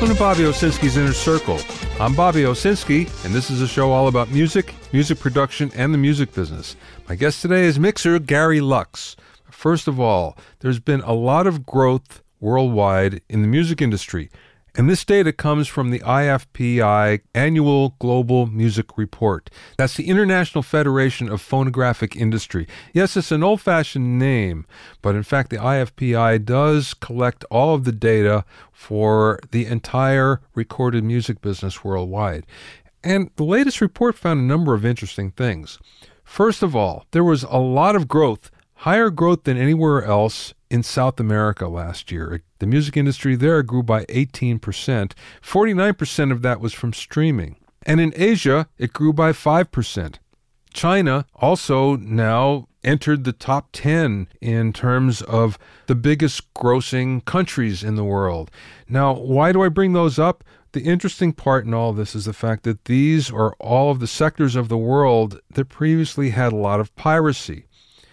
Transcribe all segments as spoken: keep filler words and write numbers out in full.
Welcome to Bobby Owsinski's Inner Circle. I'm Bobby Owsinski, and this is a show all about music, music production, and the music business. My guest today is mixer Gary Lux. First of all, there's been a lot of growth worldwide in the music industry, and this data comes from the I F P I Annual Global Music Report. That's the International Federation of Phonographic Industry. Yes, it's an old-fashioned name, but in fact the I F P I does collect all of the data for the entire recorded music business worldwide. And the latest report found a number of interesting things. First of all, there was a lot of growth, higher growth than anywhere else in South America last year. The music industry there grew by eighteen percent. forty-nine percent of that was from streaming. And in Asia, it grew by five percent. China also now entered the top ten in terms of the biggest grossing countries in the world. Now, why do I bring those up? The interesting part in all of this is the fact that these are all of the sectors of the world that previously had a lot of piracy.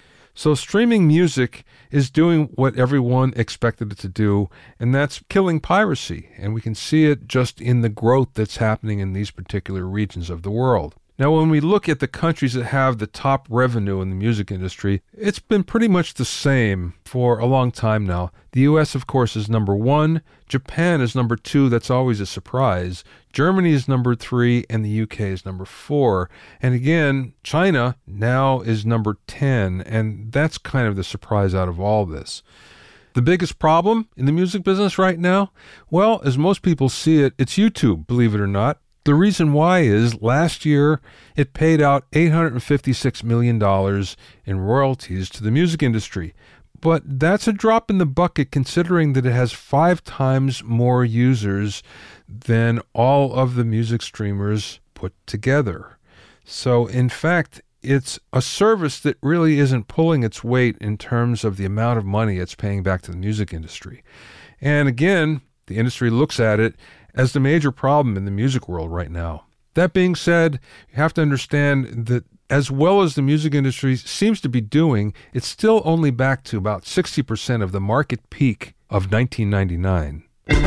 So streaming music is doing what everyone expected it to do, and that's killing piracy. And we can see it just in the growth that's happening in these particular regions of the world. Now, when we look at the countries that have the top revenue in the music industry, it's been pretty much the same for a long time now. The U S, of course, is number one. Japan is number two. That's always a surprise. Germany is number three, and the U K is number four. And again, China now is number ten, and that's kind of the surprise out of all this. The biggest problem in the music business right now? Well, as most people see it, it's YouTube, believe it or not. The reason why is last year it paid out eight hundred fifty-six million dollars in royalties to the music industry. But that's a drop in the bucket considering that it has five times more users than all of the music streamers put together. So in fact, it's a service that really isn't pulling its weight in terms of the amount of money it's paying back to the music industry. And again, the industry looks at it as the major problem in the music world right now. That being said, you have to understand that as well as the music industry seems to be doing, it's still only back to about sixty percent of the market peak of nineteen ninety-nine.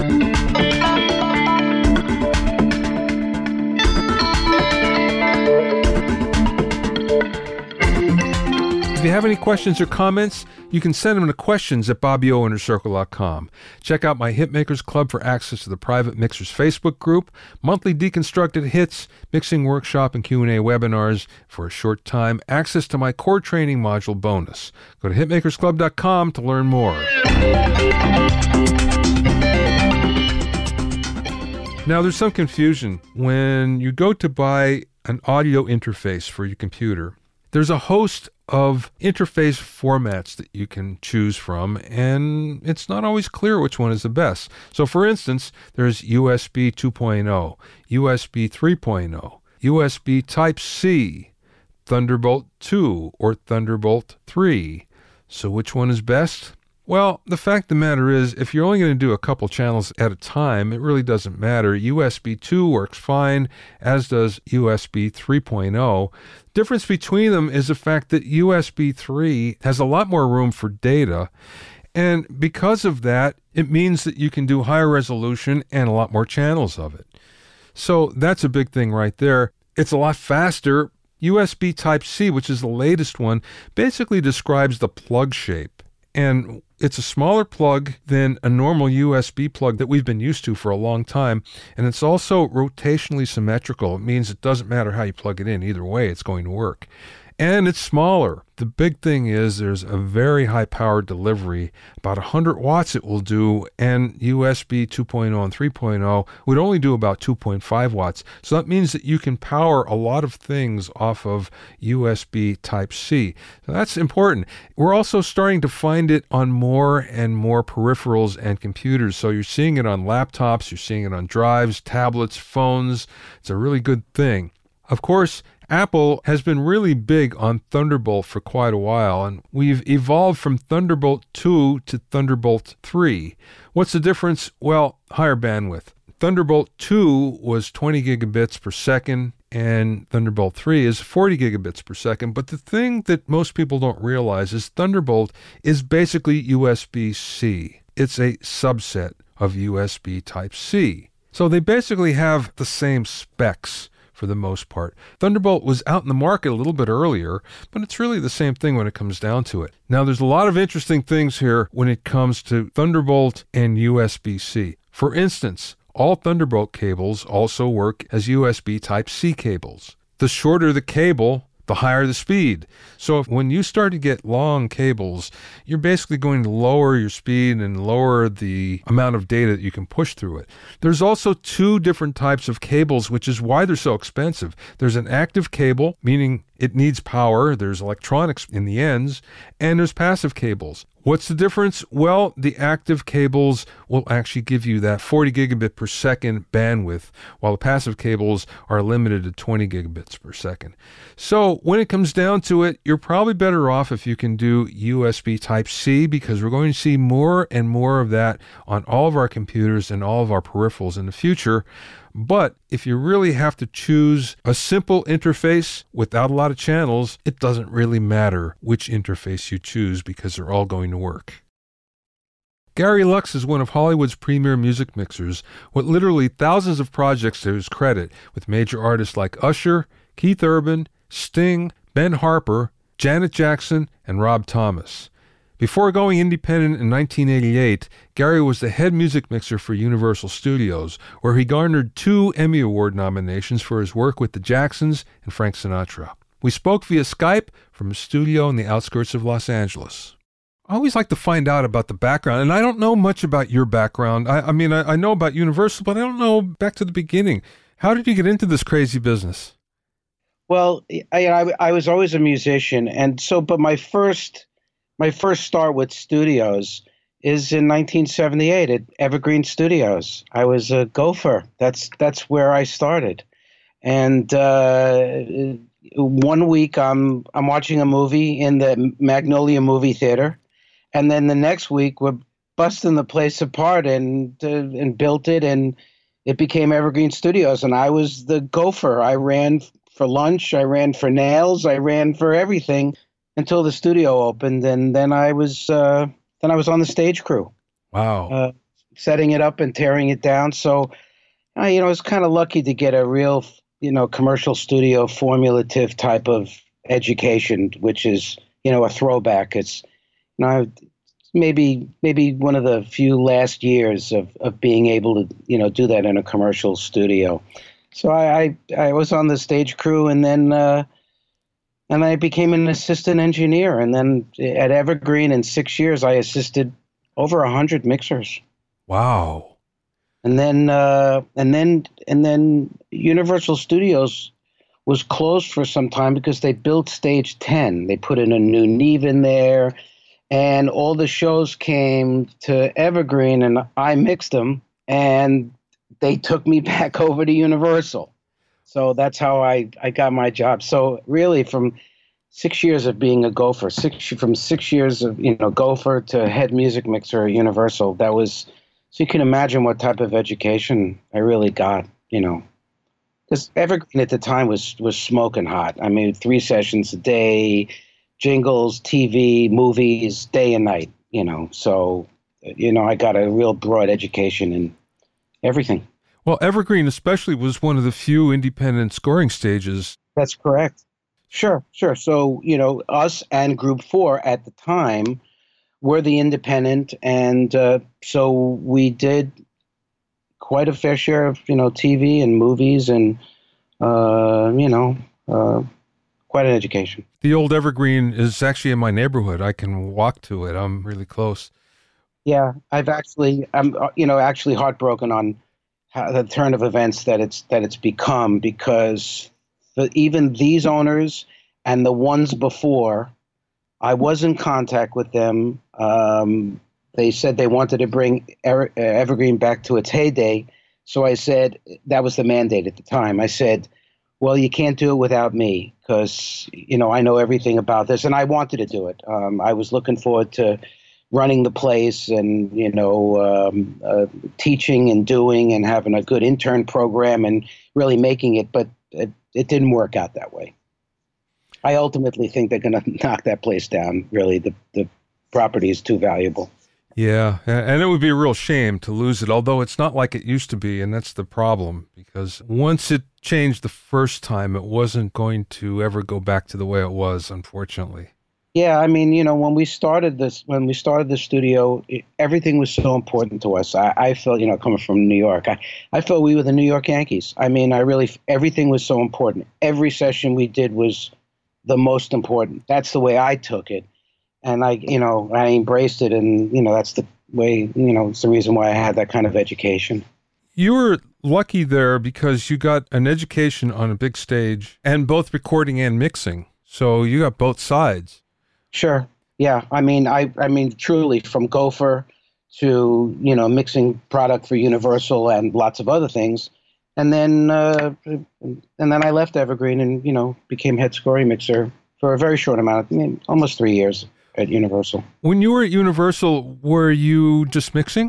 If you have any questions or comments, you can send them to questions at bobby o inner circle dot com. Check out my Hitmakers Club for access to the private Mixers Facebook group, monthly deconstructed hits, mixing workshop, and Q and A webinars for a short time, access to my core training module bonus. Go to hitmakers club dot com to learn more. Now, there's some confusion. When you go to buy an audio interface for your computer, there's a host of interface formats that you can choose from, and it's not always clear which one is the best. So for instance, there's U S B two point oh, U S B three point oh, U S B Type-C, Thunderbolt two, or Thunderbolt three. So which one is best? Well, the fact of the matter is, if you're only going to do a couple channels at a time, it really doesn't matter. U S B two works fine, as does U S B three point oh. Difference between them is the fact that U S B three has a lot more room for data, and because of that, it means that you can do higher resolution and a lot more channels of it. So that's a big thing right there. It's a lot faster. U S B Type-C, which is the latest one, basically describes the plug shape. And it's a smaller plug than a normal U S B plug that we've been used to for a long time. And it's also rotationally symmetrical. It means it doesn't matter how you plug it in. Either way, it's going to work. And it's smaller. The big thing is there's a very high power delivery. About one hundred watts it will do, and U S B two point oh and three point oh would only do about two point five watts. So that means that you can power a lot of things off of U S B Type-C. So that's important. We're also starting to find it on more and more peripherals and computers. So you're seeing it on laptops, you're seeing it on drives, tablets, phones. It's a really good thing. Of course, Apple has been really big on Thunderbolt for quite a while, and we've evolved from Thunderbolt two to Thunderbolt three. What's the difference? Well, higher bandwidth. Thunderbolt two was twenty gigabits per second, and Thunderbolt three is forty gigabits per second. But the thing that most people don't realize is Thunderbolt is basically U S B C. It's a subset of U S B Type-C. So they basically have the same specs for the most part. Thunderbolt was out in the market a little bit earlier, but it's really the same thing when it comes down to it. Now, there's a lot of interesting things here when it comes to Thunderbolt and U S B-C. For instance, all Thunderbolt cables also work as U S B Type-C cables. The shorter the cable, the higher the speed. So if, when you start to get long cables, you're basically going to lower your speed and lower the amount of data that you can push through it. There's also two different types of cables, which is why they're so expensive. There's an active cable, meaning it needs power. There's electronics in the ends, and there's passive cables. What's the difference? Well, the active cables will actually give you that forty gigabit per second bandwidth, while the passive cables are limited to twenty gigabits per second. So when it comes down to it, you're probably better off if you can do U S B Type-C, because we're going to see more and more of that on all of our computers and all of our peripherals in the future. But if you really have to choose a simple interface without a lot of channels, it doesn't really matter which interface you choose because they're all going to work. Gary Lux is one of Hollywood's premier music mixers, with literally thousands of projects to his credit, with major artists like Usher, Keith Urban, Sting, Ben Harper, Janet Jackson, and Rob Thomas. Before going independent in nineteen eighty-eight, Gary was the head music mixer for Universal Studios, where he garnered two Emmy Award nominations for his work with the Jacksons and Frank Sinatra. We spoke via Skype from a studio in the outskirts of Los Angeles. I always like to find out about the background, and I don't know much about your background. I, I mean, I, I know about Universal, but I don't know back to the beginning. How did you get into this crazy business? Well, I, I, I was always a musician, and so, but my first... My first start with studios is in nineteen seventy-eight at Evergreen Studios. I was a gopher. That's that's where I started. And uh, one week I'm I'm watching a movie in the Magnolia Movie Theater, and then the next week we're busting the place apart and uh, and built it, and it became Evergreen Studios. And I was the gopher. I ran for lunch. I ran for nails. I ran for everything until the studio opened, and then I was uh, then I was on the stage crew. Wow! Uh, setting it up and tearing it down. So, uh, you know, I was kind of lucky to get a real, you know, commercial studio formulative type of education, which is, you know, a throwback. It's, you know, maybe maybe one of the few last years of of being able to, you know, do that in a commercial studio. So I I, I was on the stage crew, and then. Uh, And I became an assistant engineer. And then at Evergreen, in six years, I assisted over a hundred mixers. Wow! And then, uh, and then, and then, Universal Studios was closed for some time because they built Stage Ten. They put in a new Neve in there, and all the shows came to Evergreen, and I mixed them, and they took me back over to Universal. So that's how I, I got my job. So really, from six years of being a gopher, six from six years of, you know, gopher to head music mixer at Universal, that was, so you can imagine what type of education I really got, you know. Because Evergreen at the time was, was smoking hot. I mean, three sessions a day, jingles, T V, movies, day and night, you know. So, you know, I got a real broad education in everything. Well, Evergreen especially was one of the few independent scoring stages. That's correct. Sure, sure. So, you know, us and Group Four at the time were the independent, and uh, so we did quite a fair share of, you know, T V and movies and, uh, you know, uh, quite an education. The old Evergreen is actually in my neighborhood. I can walk to it. I'm really close. Yeah, I've actually, I'm, you know, actually heartbroken on how, the turn of events that it's that it's become, because the, even these owners and the ones before, I was in contact with them. Um, they said they wanted to bring Ever, uh, Evergreen back to its heyday. So I said, that was the mandate at the time. I said, well, you can't do it without me, because, you know, I know everything about this, and I wanted to do it. Um, I was looking forward to running the place and, you know, um, uh, teaching and doing and having a good intern program and really making it, but it, it didn't work out that way. I ultimately think they're going to knock that place down. Really, the, the property is too valuable. Yeah, a- and it would be a real shame to lose it, although it's not like it used to be, and that's the problem, because once it changed the first time, it wasn't going to ever go back to the way it was, unfortunately. Yeah, I mean, you know, when we started this, when we started the studio, it, everything was so important to us. I, I felt, you know, coming from New York, I, I felt we were the New York Yankees. I mean, I really, everything was so important. Every session we did was the most important. That's the way I took it. And I, you know, I embraced it. And, you know, that's the way, you know, it's the reason why I had that kind of education. You were lucky there because you got an education on a big stage and both recording and mixing. So you got both sides. Sure. Yeah. I mean, I, I mean, truly from Gopher to, you know, mixing product for Universal and lots of other things. And then, uh, and then I left Evergreen and, you know, became head scoring mixer for a very short amount of, I mean, almost three years at Universal. When you were at Universal, were you just mixing?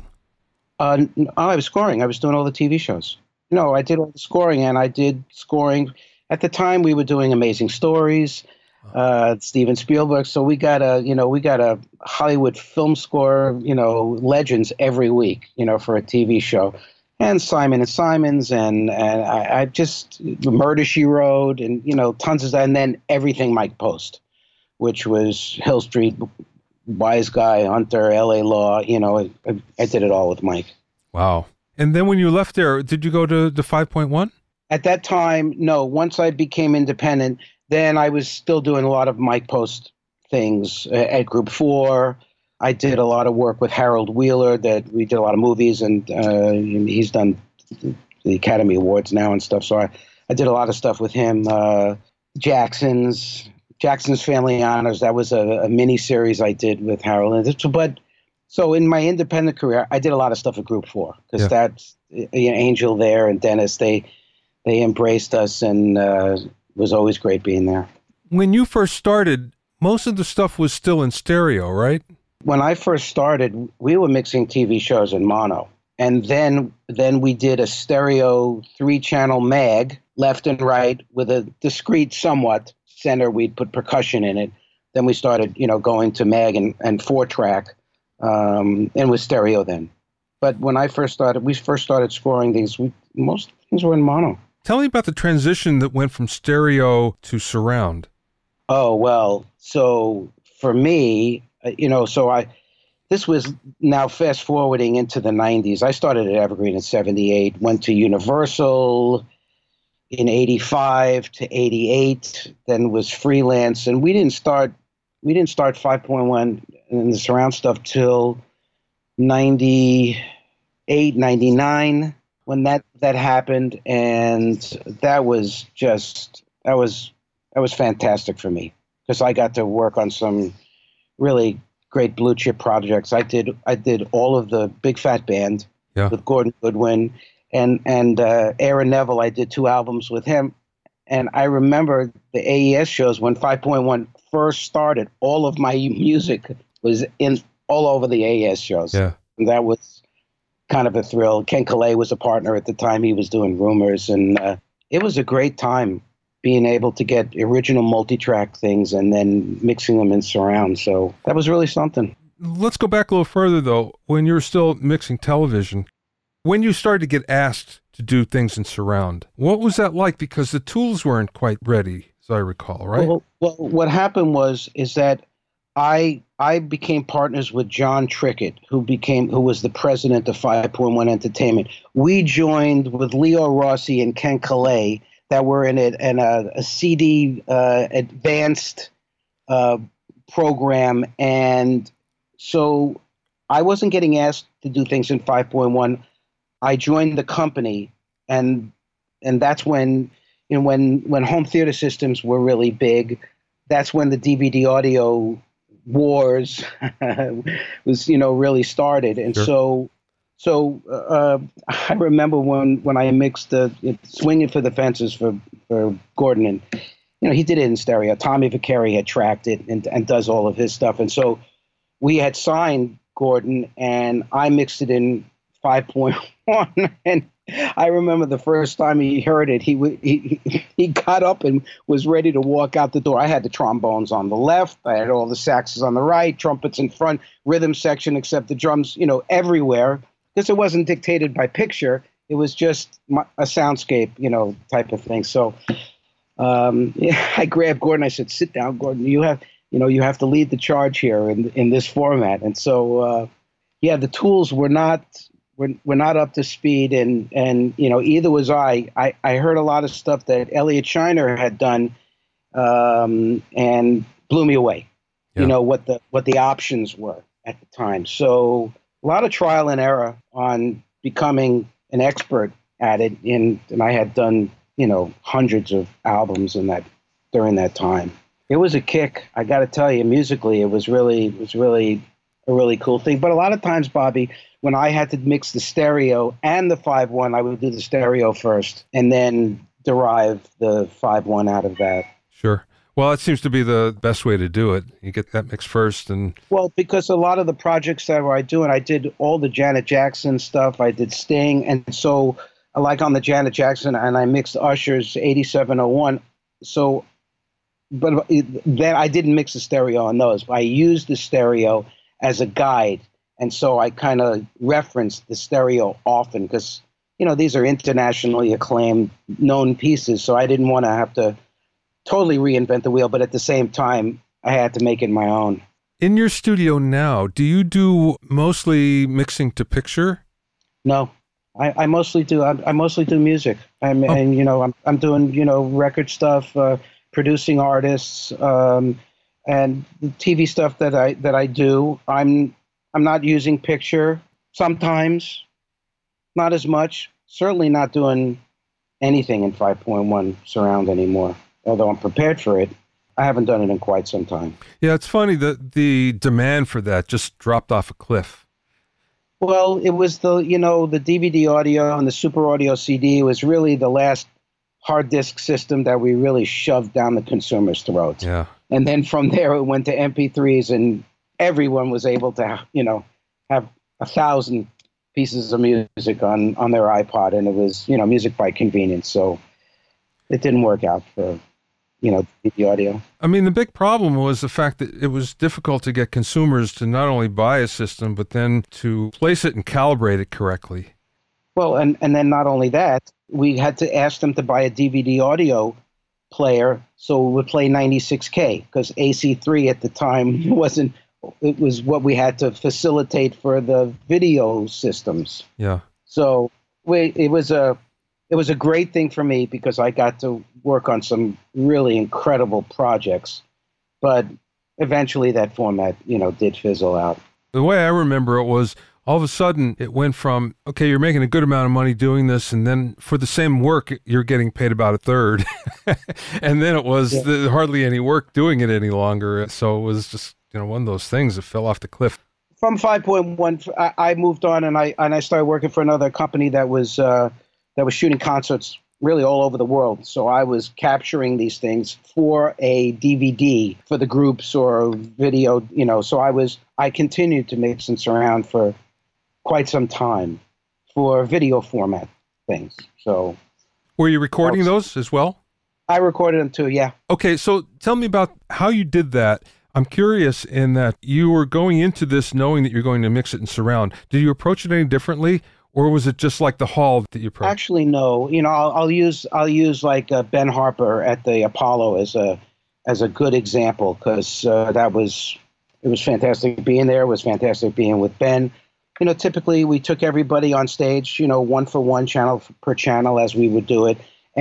Uh, no, I was scoring. I was doing all the T V shows. No, I did all the scoring, and I did scoring. At the time, we were doing Amazing Stories, uh, Steven Spielberg. So we got a, you know, we got a Hollywood film score, you know, legends every week, you know, for a T V show. And Simon and Simons, and and I, I just Murder She Wrote, and you know, tons of that, and then everything Mike Post, which was Hill Street, Wise Guy, Hunter, L A Law. You know, I, I did it all with Mike. Wow. And then when you left there, did you go to the five point one? At that time, no. Once I became independent, then I was still doing a lot of Mike Post things uh, at Group Four. I did a lot of work with Harold Wheeler. That we did a lot of movies, and uh, he's done the Academy Awards now and stuff. So I, I did a lot of stuff with him. Uh, Jackson's Jackson's Family Honors. That was a, a mini series I did with Harold. And but so in my independent career, I did a lot of stuff at Group Four because yeah. that's you know, Angel there and Dennis. They they embraced us, and uh, it was always great being there. When you first started, most of the stuff was still in stereo, right? When I first started, we were mixing T V shows in mono. And then then we did a stereo three-channel mag, left and right, with a discrete somewhat center. We'd put percussion in it. Then we started, you know, going to mag and, and four-track, um, and with stereo then. But when I first started, we first started scoring things, we, most things were in mono. Tell me about the transition that went from stereo to surround. Oh, well, so for me, you know, so I, this was now fast forwarding into the nineties. I started at Evergreen in seventy-eight, went to Universal in eighty-five to eighty-eight, then was freelance. And we didn't start, we didn't start five point one and the surround stuff till ninety-eight, ninety-nine when that, that happened. And that was just, that was, that was fantastic for me because I got to work on some really great blue chip projects. I did I did all of the Big Fat Band yeah. with Gordon Goodwin and and uh, Aaron Neville. I did two albums with him, and I remember the A E S shows when five point one first started. All of my music was in all over the A E S shows. Yeah, and that was kind of a thrill. Ken Calais was a partner at the time. He was doing Rumors, and uh, it was a great time being able to get original multi-track things and then mixing them in surround. So that was really something. Let's go back a little further, though. When you were still mixing television, when you started to get asked to do things in surround, what was that like? Because the tools weren't quite ready, as I recall, right? Well, well what happened was is that I I became partners with John Trickett, who became who was the president of five point one Entertainment. We joined with Leo Rossi and Ken Calais that were in it and a, a C D uh, advanced uh, program. And so I wasn't getting asked to do things in five point one. I joined the company, and and that's when you know when when home theater systems were really big. That's when the D V D audio wars was you know really started. And sure. so So uh, I remember when, when I mixed the Swinging for the Fences for, for Gordon, and you know he did it in stereo. Tommy Vicari had tracked it and, and does all of his stuff, and so we had signed Gordon, and I mixed it in five point one, and I remember the first time he heard it, he, w- he he he got up and was ready to walk out the door. I had the trombones on the left, I had all the saxes on the right, trumpets in front, rhythm section, except the drums, you know, everywhere, because it wasn't dictated by picture. It was just my, a soundscape, you know, type of thing. So um, yeah, I grabbed Gordon. I said, "Sit down, Gordon. You have, you know, you have to lead the charge here in in this format." And so, uh, yeah, the tools were not. We're, we're not up to speed, and, and you know, either was I. I. I heard a lot of stuff that Elliot Shiner had done, um, and blew me away. Yeah. You know what the what the options were at the time. So a lot of trial and error on becoming an expert at it. In and I had done you know hundreds of albums in that during that time. It was a kick. I got to tell you, musically, it was really it was really a really cool thing. But a lot of times, Bobby, when I had to mix the stereo and the five one, I would do the stereo first and then derive the five one out of that. Sure. Well, it seems to be the best way to do it. You get that mix first. and Well, because a lot of the projects that I do, and I did all the Janet Jackson stuff, I did Sting, and so like on the Janet Jackson, and I mixed Usher's eighty-seven oh one. So, but then I didn't mix the stereo on those. I used the stereo as a guide. And so I kind of referenced the stereo often because, you know, these are internationally acclaimed, known pieces. So I didn't want to have to totally reinvent the wheel. But at the same time, I had to make it my own. In your studio now, do you do mostly mixing to picture? No, I, I mostly do. I, I mostly do music. I'm, oh. And, you know, I'm, I'm doing, you know, record stuff, uh, producing artists, um, and the T V stuff that I that I do. I'm I'm not using picture sometimes, not as much. Certainly not doing anything in five point one surround anymore, although I'm prepared for it. I haven't done it in quite some time. Yeah, it's funny that the demand for that just dropped off a cliff. Well, it was the, you know, the D V D audio and the Super Audio C D was really the last hard disk system that we really shoved down the consumer's throats. Yeah. And then from there it went to M P threes, and everyone was able to, you know, have a thousand pieces of music on, on their iPod, and it was, you know, music by convenience. So it didn't work out for, you know, the audio. I mean, the big problem was the fact that it was difficult to get consumers to not only buy a system, but then to place it and calibrate it correctly. Well, and, and then not only that, we had to ask them to buy a D V D audio player so it would play ninety-six K, because A C three at the time wasn't, it was what we had to facilitate for the video systems. Yeah. So we, it was a it was a great thing for me because I got to work on some really incredible projects, but eventually that format, you know, did fizzle out. The way I remember it was all of a sudden it went from, okay, you're making a good amount of money doing this, and then for the same work, you're getting paid about a third. And then it was yeah. the, hardly any work doing it any longer. So it was just, you know, one of those things that fell off the cliff. From five point one, I, I moved on and I and I started working for another company that was uh, that was shooting concerts really all over the world. So I was capturing these things for a D V D for the groups or video, you know. So I was I continued to mix and surround for quite some time for video format things. So were you recording was, those as well? I recorded them too, yeah. Okay, so tell me about how you did that. I'm curious in that you were going into this knowing that you're going to mix it in surround. Did you approach it any differently, or was it just like the hall that you approached? Actually, no. You know, I'll, I'll use I'll use like uh, Ben Harper at the Apollo as a as a good example, because uh, that was it was fantastic being there. It was fantastic being with Ben. You know, typically we took everybody on stage, you know, one for one, channel per channel, as we would do it,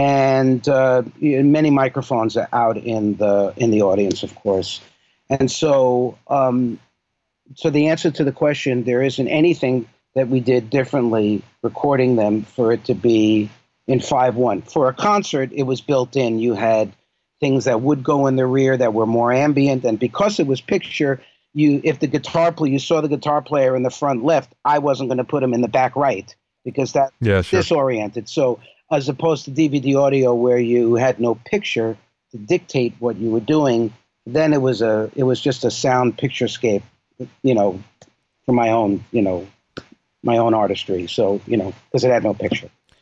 and uh, many microphones out in the in the audience, of course. And so, um, so the answer to the question, there isn't anything that we did differently recording them for it to be in five one. For a concert, it was built in. You had things that would go in the rear that were more ambient, and because it was picture, you if the guitar player, you saw the guitar player in the front left, I wasn't going to put him in the back right because that yeah, sure. disoriented. So as opposed to D V D audio where you had no picture to dictate what you were doing, then it was a it was just a sound picturescape, you know, for my own, you know, my own artistry. So, you know, because it had no picture.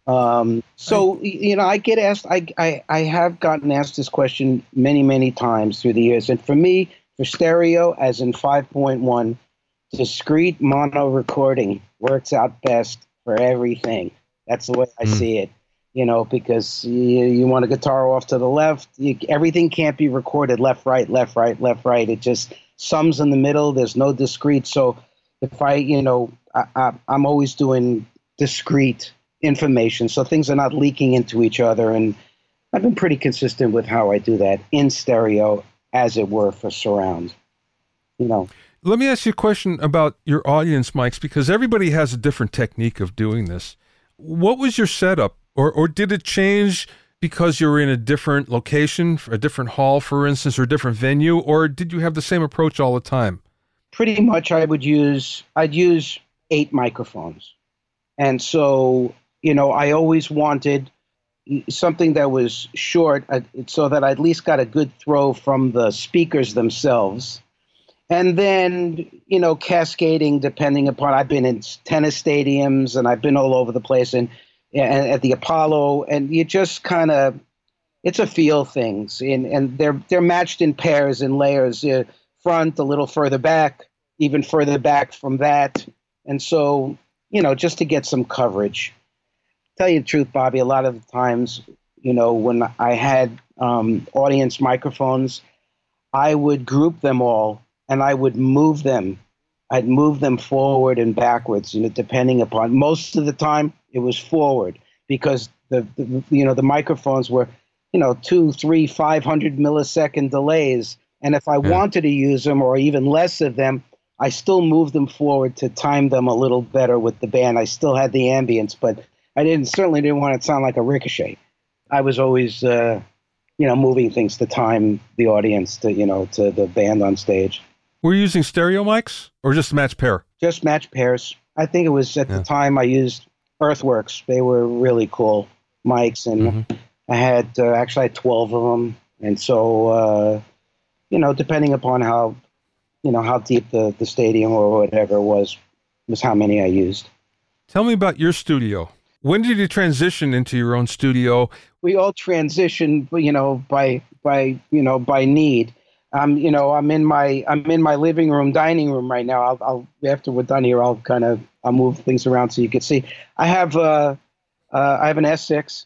Um, I, so, you know, I get asked, I, I, I have gotten asked this question many, many times through the years. And for me, for stereo, as in five point one, discrete mono recording works out best for everything. That's the way I mm, see it, you know, because you, you want a guitar off to the left. You, everything can't be recorded left, right, left, right, left, right. It just sums in the middle. There's no discrete. So if I, you know, I, I, I'm always doing discrete information, so things are not leaking into each other. And I've been pretty consistent with how I do that in stereo, as it were, for surround. You know, let me ask you a question about your audience mics, because everybody has a different technique of doing this. What was your setup, or or did it change because you were in a different location, a different hall, for instance, or a different venue, or did you have the same approach all the time? pretty much I would use I'd use eight microphones, and so you know I always wanted something that was short, uh, so that I at least got a good throw from the speakers themselves. And then, you know, cascading depending upon, I've been in tennis stadiums and I've been all over the place, and, and at the Apollo, and you just kind of, it's a feel things. And, and they're, they're matched in pairs and layers, uh, front, a little further back, even further back from that. And so, you know, just to get some coverage. Tell you the truth, Bobby, a lot of the times, you know, when I had um, audience microphones, I would group them all and I would move them. I'd move them forward and backwards, you know, depending upon, most of the time it was forward, because the, the you know, the microphones were, you know, two, three, five hundred millisecond delays. And if I Yeah. wanted to use them or even less of them, I still moved them forward to time them a little better with the band. I still had the ambience, but I didn't certainly didn't want it to sound like a ricochet. I was always, uh, you know, moving things to time the audience to, you know, to the band on stage. Were you using stereo mics or just match pair? Just match pairs. I think it was at Yeah. the time I used Earthworks. They were really cool mics, and Mhm. I had uh, actually I had twelve of them. And so, uh, you know, depending upon how, you know, how deep the, the stadium or whatever was, was how many I used. Tell me about your studio. When did you transition into your own studio? We all transition, you know, by by you know by need. Um, you know, I'm in my I'm in my living room, dining room right now. I'll, I'll after we're done here, I'll kind of I'll move things around so you can see. I have uh, uh I have an S six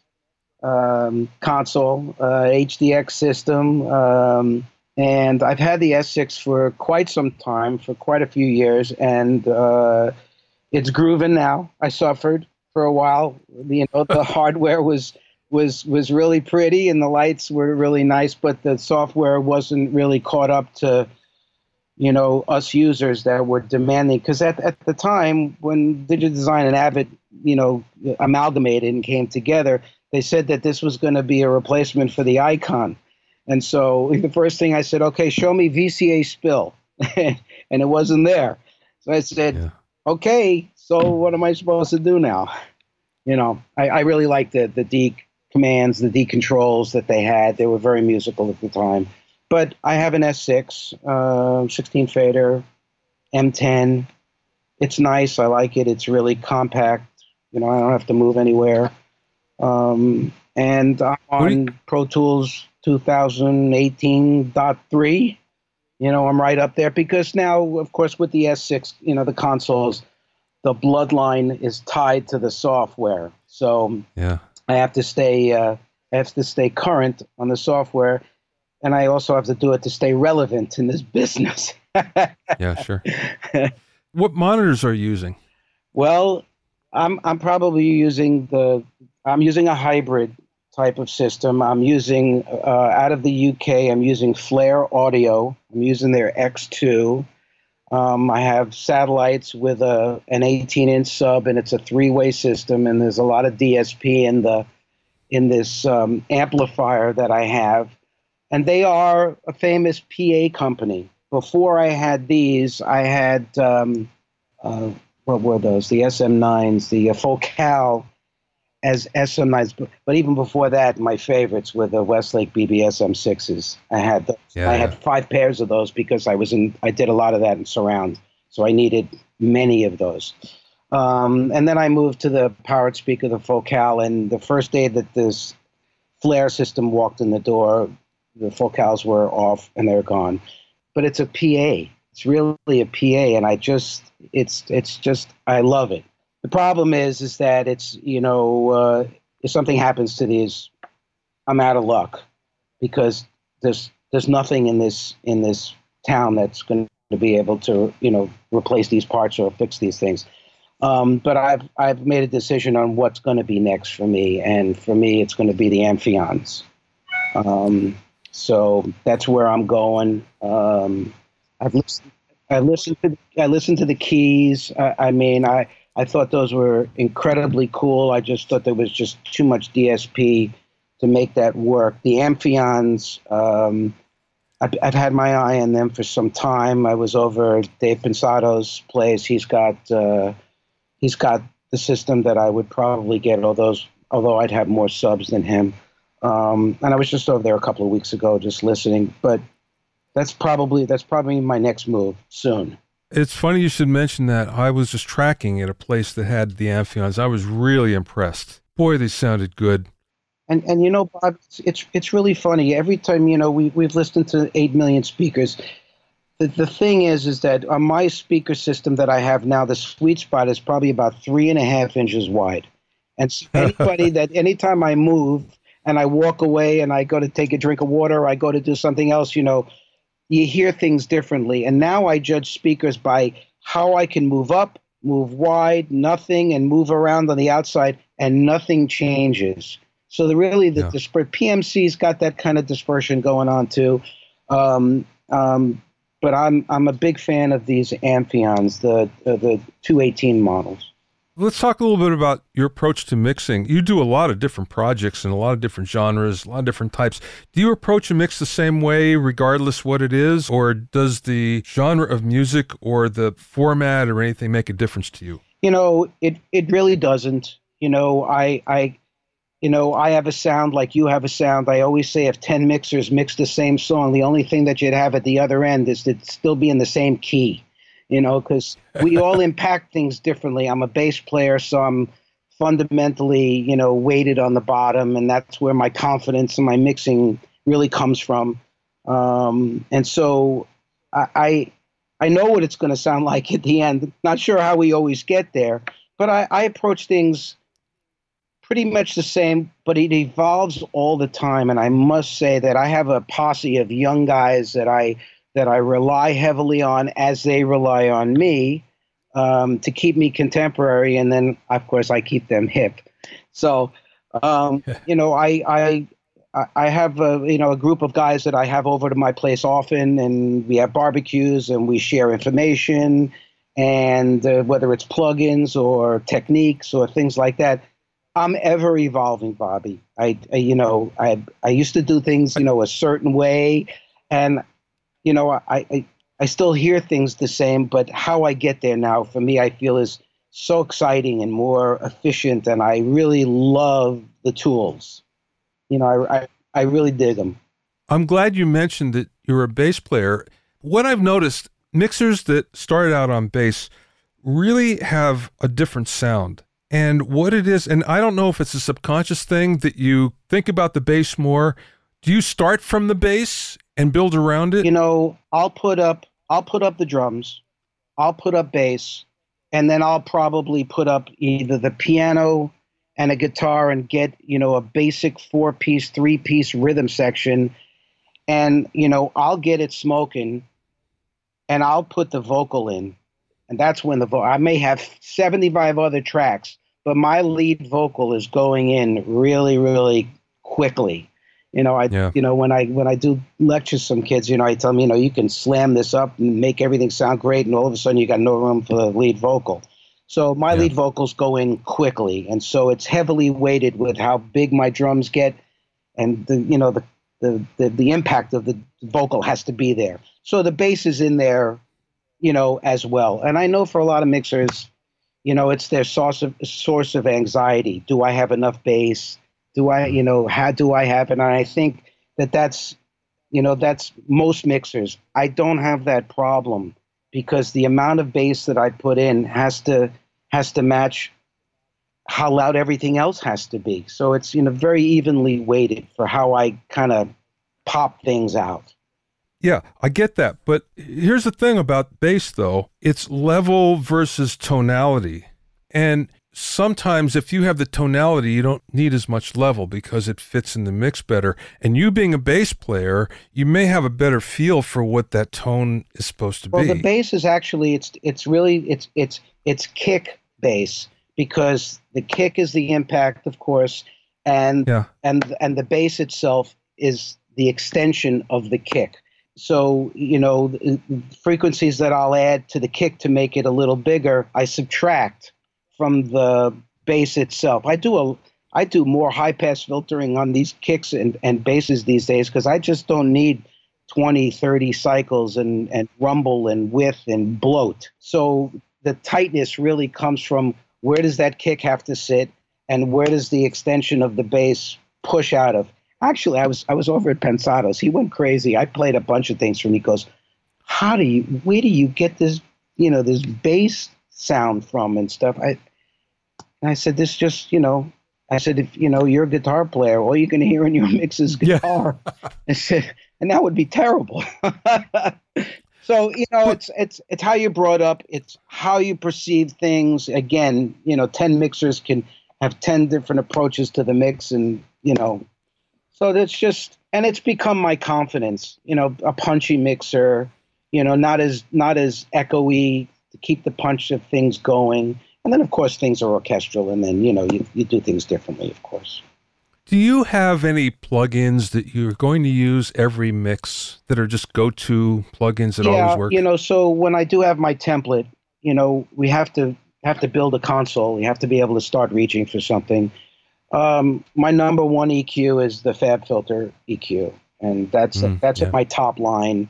um, console, uh, H D X system, um, and I've had the S six for quite some time, for quite a few years, and uh, it's grooving now. I suffered for a while. You know, the hardware was was was really pretty and the lights were really nice, but the software wasn't really caught up to, you know, us users that were demanding. Because at at the time when Digital Design and Avid, you know, amalgamated and came together, they said that this was going to be a replacement for the Icon. And so the first thing I said, okay, show me V C A spill, and it wasn't there. So I said, Yeah. okay, so what am I supposed to do now? You know, I, I really liked the the D commands, the D controls that they had. They were very musical at the time. But I have an S six, uh, sixteen fader, M ten. It's nice. I like it. It's really compact. You know, I don't have to move anywhere. Um, and I'm What do you- on Pro Tools twenty eighteen point three. You know, I'm right up there because now, of course, with the S six, you know, the consoles, the bloodline is tied to the software. So Yeah. I have to stay, uh, I have to stay current on the software, and I also have to do it to stay relevant in this business. Yeah, sure. What monitors are you using? Well, I'm I'm probably using the I'm using a hybrid type of system. I'm using uh, out of the U K. I'm using Flare Audio. I'm using their X two. Um, I have satellites with a an eighteen inch sub, and it's a three-way system. And there's a lot of D S P in the in this um, amplifier that I have. And they are a famous P A company. Before I had these, I had um, uh, what were those? The S M nines, the uh, Focal as S M nines. But, but even before that, my favorites were the Westlake B B S M sixes. I had those. Yeah, I yeah. had five pairs of those because I was in. I did a lot of that in surround, so I needed many of those. Um, and then I moved to the powered speaker, the Focal, and the first day that this flare system walked in the door, the Focals were off and they're gone. But it's a P A. It's really a P A, and I just, it's, it's just, I love it. The problem is, is that it's, you know, uh, if something happens to these, I'm out of luck because there's, there's nothing in this, in this town that's going to be able to, you know, replace these parts or fix these things. Um, but I've, I've made a decision on what's going to be next for me, and for me, it's going to be the Amphion's. Um, so that's where I'm going. Um, I've listened, I listened to, I listened to the keys. I, I mean, I, I thought those were incredibly cool. I just thought there was just too much D S P to make that work. The Amphion's, um, I've, I've had my eye on them for some time. I was over at Dave Pensado's place. He's got, uh, he's got the system that I would probably get, although, although I'd have more subs than him. Um, and I was just over there a couple of weeks ago, just listening. But that's probably that's probably my next move soon. It's funny you should mention that. I was just tracking at a place that had the Amphion's. I was really impressed. Boy, they sounded good. And and you know, Bob, it's it's, it's really funny. Every time, you know, we we've listened to eight million speakers. The the thing is, is that on my speaker system that I have now, the sweet spot is probably about three and a half inches wide. And so anybody that anytime I move and I walk away and I go to take a drink of water, or I go to do something else, you know, you hear things differently. And now I judge speakers by how I can move up, move wide, nothing, and move around on the outside, and nothing changes. So the really the yeah. disper- P M C's got that kind of dispersion going on too. Um, um, but I'm I'm a big fan of these Amphion's, the uh, the two eighteen models. Let's talk a little bit about your approach to mixing. You do a lot of different projects and a lot of different genres, a lot of different types. Do you approach a mix the same way regardless what it is, or does the genre of music or the format or anything make a difference to you? You know, it it really doesn't. You know, I I you know, I have a sound like you have a sound. I always say if ten mixers mix the same song, the only thing that you'd have at the other end is to still be in the same key. You know, because we all impact things differently. I'm a bass player, so I'm fundamentally, you know, weighted on the bottom, and that's where my confidence and my mixing really comes from. Um, and so I, I, I know what it's going to sound like at the end. Not sure how we always get there, but I, I approach things pretty much the same, but it evolves all the time. And I must say that I have a posse of young guys that I that I rely heavily on as they rely on me um, to keep me contemporary. And then, of course, I keep them hip. So, um, you know, I, I, I have a, you know, a group of guys that I have over to my place often, and we have barbecues and we share information, and uh, whether it's plugins or techniques or things like that. I'm ever evolving, Bobby. I, I you know, I, I used to do things, you know, a certain way, and you know, I, I I still hear things the same, but how I get there now, for me, I feel is so exciting and more efficient, and I really love the tools. You know, I, I, I really dig them. I'm glad you mentioned that you're a bass player. What I've noticed, mixers that started out on bass really have a different sound. And what it is, and I don't know if it's a subconscious thing that you think about the bass more. Do you start from the bass and build around it? You know, I'll put up I'll put up the drums, I'll put up bass, and then I'll probably put up either the piano and a guitar and get, you know, a basic four-piece, three-piece rhythm section. And, you know, I'll get it smoking, and I'll put the vocal in. And that's when the vocal, I may have seventy-five other tracks, but my lead vocal is going in really, really quickly. You know, I, yeah. you know, when I, when I do lectures some kids, you know, I tell them, you know, you can slam this up and make everything sound great, and all of a sudden you got no room for the lead vocal. So my yeah. lead vocals go in quickly. And so it's heavily weighted with how big my drums get, and the, you know, the, the, the, the impact of the vocal has to be there. So the bass is in there, you know, as well. And I know for a lot of mixers, you know, it's their source of source of anxiety. Do I have enough bass? Do I, you know, how do I have it? And I think that that's, you know, that's most mixers. I don't have that problem because the amount of bass that I put in has to has to match how loud everything else has to be. So it's, you know, very evenly weighted for how I kind of pop things out. Yeah, I get that. But here's the thing about bass, though. It's level versus tonality. And sometimes if you have the tonality, you don't need as much level because it fits in the mix better. And you being a bass player, you may have a better feel for what that tone is supposed to well, be. Well, the bass is actually, it's it's really, it's it's it's kick bass, because the kick is the impact, of course, and yeah. and and the bass itself is the extension of the kick. So, you know, frequencies that I'll add to the kick to make it a little bigger, I subtract from the bass itself. I do a I do more high pass filtering on these kicks and, and basses these days, because I just don't need twenty, thirty cycles and, and rumble and width and bloat. So the tightness really comes from where does that kick have to sit and where does the extension of the bass push out of. Actually, I was I was over at Pensado's. He went crazy. I played a bunch of things for him. He goes, how do you, where do you get this, you know, this bass sound from and stuff? I, and I said, this just, you know, I said, if, you know, you're a guitar player, all you're going to hear in your mix is guitar. Yeah. I said, and that would be terrible. So, you know, it's, it's, it's how you're brought up. It's how you perceive things. Again, you know, ten mixers can have ten different approaches to the mix, and, you know, so that's just, and it's become my confidence, you know, a punchy mixer, you know, not as, not as echoey, to keep the punch of things going. And then, of course, things are orchestral, and then, you know, you, you do things differently, of course. Do you have any plugins that you're going to use every mix that are just go-to plugins that yeah, always work? You know, so when I do have my template, you know, we have to have to build a console. We have to be able to start reaching for something. Um, my number one E Q is the FabFilter E Q, and that's mm, that's yeah. at my top line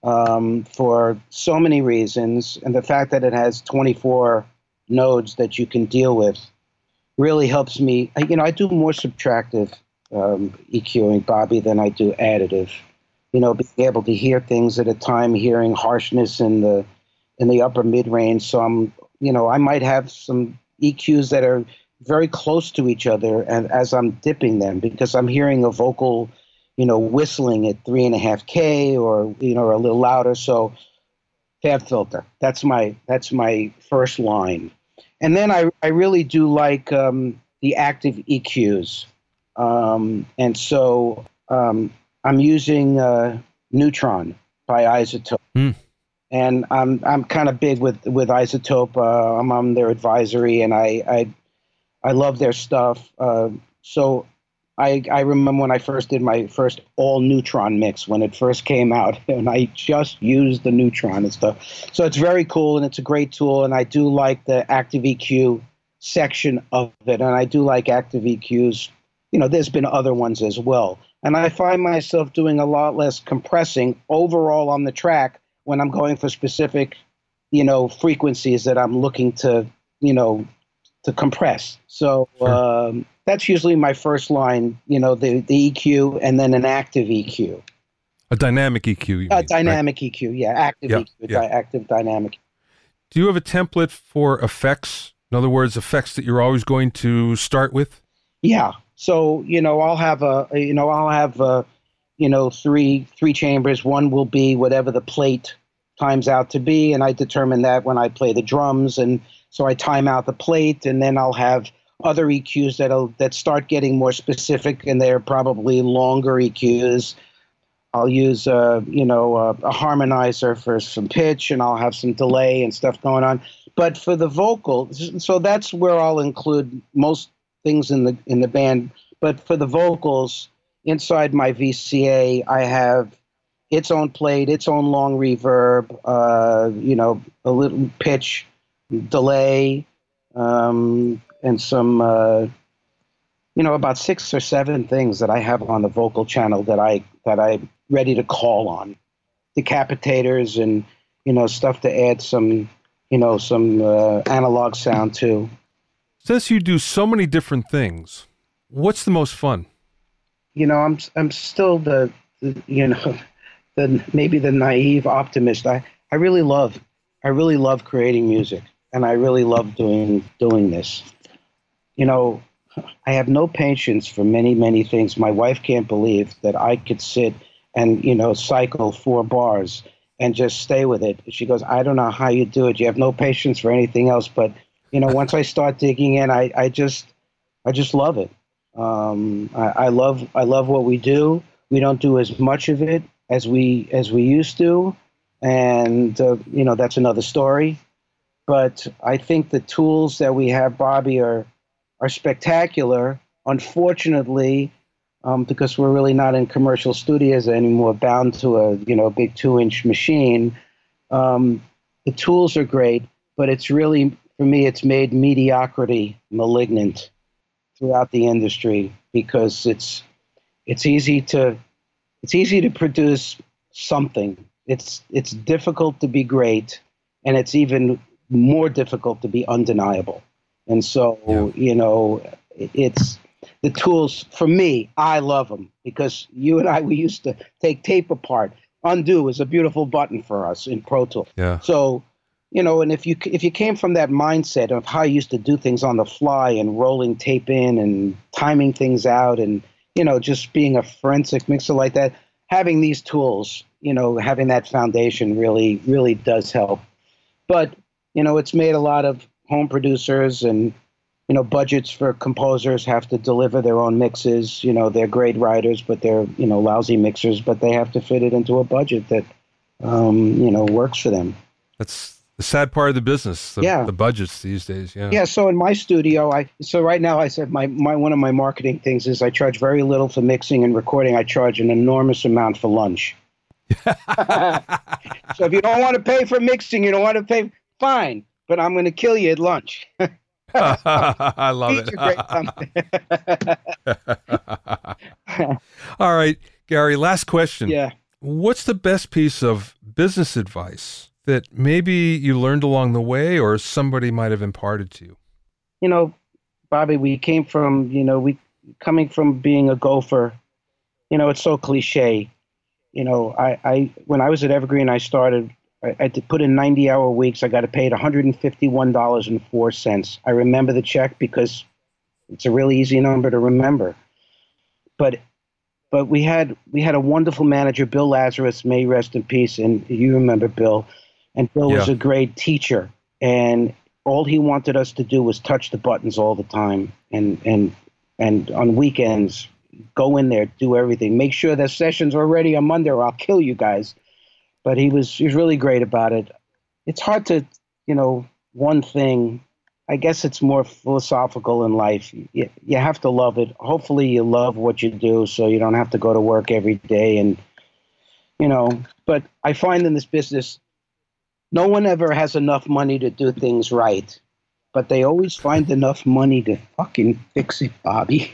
um, for so many reasons. And the fact that it has twenty-four nodes that you can deal with really helps me. You know, I do more subtractive um, EQing, Bobby, than I do additive. You know, being able to hear things at a time, hearing harshness in the in the upper mid range. So I'm, you know, I might have some E Qs that are very close to each other, and as I'm dipping them, because I'm hearing a vocal, you know, whistling at three and a half K, or, you know, or a little louder. So FabFilter, that's my that's my first line. And then I, I really do like um, the active E Qs. Um, and so um, I'm using uh, Neutron by iZotope. Mm. And I'm I'm kind of big with, with iZotope. Uh, I'm on their advisory, and I I, I love their stuff. Uh, so I I remember when I first did my first all Neutron mix when it first came out, and I just used the Neutron and stuff. So it's very cool, and it's a great tool, and I do like the active E Q section of it, and I do like active E Qs. You know, there's been other ones as well. And I find myself doing a lot less compressing overall on the track when I'm going for specific, you know, frequencies that I'm looking to, you know, to compress. So sure. um, that's usually my first line, you know, the, the E Q, and then an active E Q. A dynamic E Q, you A mean, dynamic right? E Q, yeah, active yeah, E Q, yeah. Di- active dynamic. Do you have a template for effects? In other words, effects that you're always going to start with? Yeah. So, you know, I'll have a, you know, I'll have, a, you know, three three chambers. One will be whatever the plate times out to be, and I determine that when I play the drums, and so I time out the plate, and then I'll have other E Qs that'll that start getting more specific, and they're probably longer E Qs. I'll use, uh, you know, a, a harmonizer for some pitch, and I'll have some delay and stuff going on. But for the vocal, so that's where I'll include most things in the in the band. But for the vocals, inside my V C A, I have its own plate, its own long reverb, uh, you know, a little pitch, delay, um, and some, uh, you know, about six or seven things that I have on the vocal channel that I that I'm ready to call on. Decapitators and, you know, stuff to add some, you know, some uh, analog sound to. Since you do so many different things, what's the most fun? You know, I'm I'm still the, the you know, the maybe the naive optimist. I, I really love I really love creating music. and I really love doing doing this. You know, I have no patience for many, many things. My wife can't believe that I could sit and, you know, cycle four bars and just stay with it. She goes, I don't know how you do it. You have no patience for anything else. But, you know, once I start digging in, I, I just I just love it. Um, I, I love I love what we do. We don't do as much of it as we as we used to. And, uh, you know, that's another story. But I think the tools that we have, Bobby, are are spectacular. Unfortunately, um, because we're really not in commercial studios anymore, bound to a you know big two-inch machine. Um, the tools are great, but it's really, for me, it's made mediocrity malignant throughout the industry, because it's it's easy to it's easy to produce something. It's it's difficult to be great, and it's even more difficult to be undeniable. And so, yeah. you know, it's the tools, for me, I love them, because you and I, we used to take tape apart. Undo is a beautiful button for us in Pro Tools. Yeah. So, you know, and if you if you came from that mindset of how you used to do things on the fly and rolling tape in and timing things out and, you know, just being a forensic mixer like that, having these tools, you know, having that foundation really, really does help. But, you know, it's made a lot of home producers and, you know, budgets for composers have to deliver their own mixes. You know, they're great writers, but they're, you know, lousy mixers, but they have to fit it into a budget that, um, you know, works for them. That's the sad part of the business, the, yeah. the budgets these days. Yeah. Yeah. So in my studio, I, so right now I said my, my, one of my marketing things is I charge very little for mixing and recording. I charge an enormous amount for lunch. So if you don't want to pay for mixing, you don't want to pay, fine. But I'm going to kill you at lunch. I love it. All right, Gary, last question. Yeah. What's the best piece of business advice that maybe you learned along the way or somebody might have imparted to you? You know, Bobby, we came from, you know, we coming from being a gopher, you know, it's so cliche. You know, I, I when I was at Evergreen, I started, I had to put in ninety hour weeks. I got paid one hundred fifty-one dollars and four cents. I remember the check because it's a really easy number to remember. But but we had we had a wonderful manager, Bill Lazarus, may he rest in peace. And you remember Bill. And Bill yeah. was a great teacher. And all he wanted us to do was touch the buttons all the time. And and and on weekends, go in there, do everything. Make sure the sessions are ready on Monday or I'll kill you guys. But he was he was really great about it. It's hard to, you know, one thing, I guess it's more philosophical in life. You, you have to love it. Hopefully you love what you do so you don't have to go to work every day. And, you know, but I find in this business, no one ever has enough money to do things right. But they always find enough money to fucking fix it, Bobby.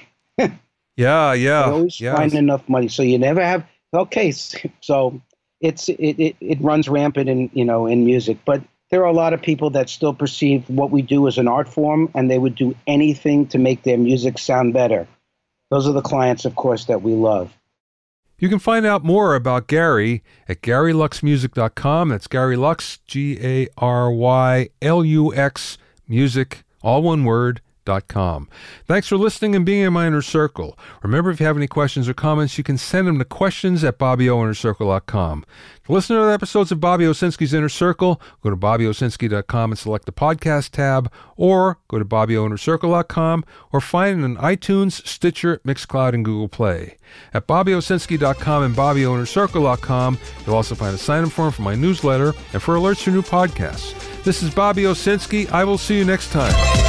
yeah, yeah. They always yes. find enough money. So you never have, okay, so... It's it, it it runs rampant in you know in music, but there are a lot of people that still perceive what we do as an art form, and they would do anything to make their music sound better. Those are the clients, of course, that we love. You can find out more about Gary at gary lux music dot com. That's Gary Lux, G A R Y L U X, music, all one word, dot com. Thanks for listening and being in my inner circle. Remember, if you have any questions or comments, you can send them to questions at bobby o inner circle dot com. To listen to other episodes of Bobby Owsinski's Inner Circle, go to bobby owsinski dot com and select the podcast tab, or go to bobby o inner circle dot com, or find it in iTunes, Stitcher, Mixcloud, and Google Play. At bobby owsinski dot com and bobby o inner circle dot com, you'll also find a sign-up form for my newsletter and for alerts for new podcasts. This is Bobby Owsinski. I will see you next time.